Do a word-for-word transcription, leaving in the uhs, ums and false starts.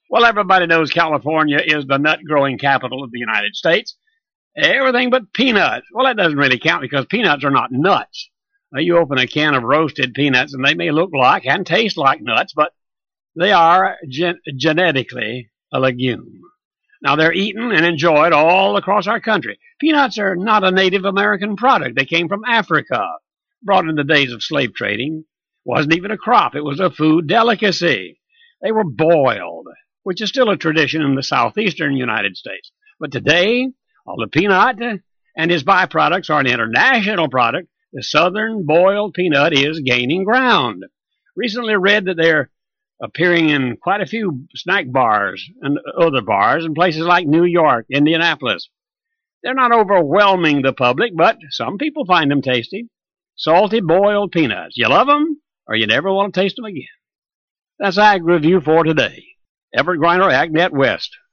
Well, everybody knows California is the nut growing capital of the United States. Everything but peanuts. Well, that doesn't really count because peanuts are not nuts. Now, you open a can of roasted peanuts and they may look like and taste like nuts, but they are gen- genetically a legume. Now, they're eaten and enjoyed all across our country. Peanuts are not a Native American product. They came from Africa, brought in the days of slave trading. Wasn't even a crop. It was a food delicacy. They were boiled, which is still a tradition in the southeastern United States. But today, all the peanut and its byproducts are an international product. The southern boiled peanut is gaining ground. Recently read that they're appearing in quite a few snack bars and other bars in places like New York, Indianapolis. They're not overwhelming the public, but some people find them tasty. Salty boiled peanuts. You love them, or you never want to taste them again. That's Ag Review for today. Everett Griner, AgNet West.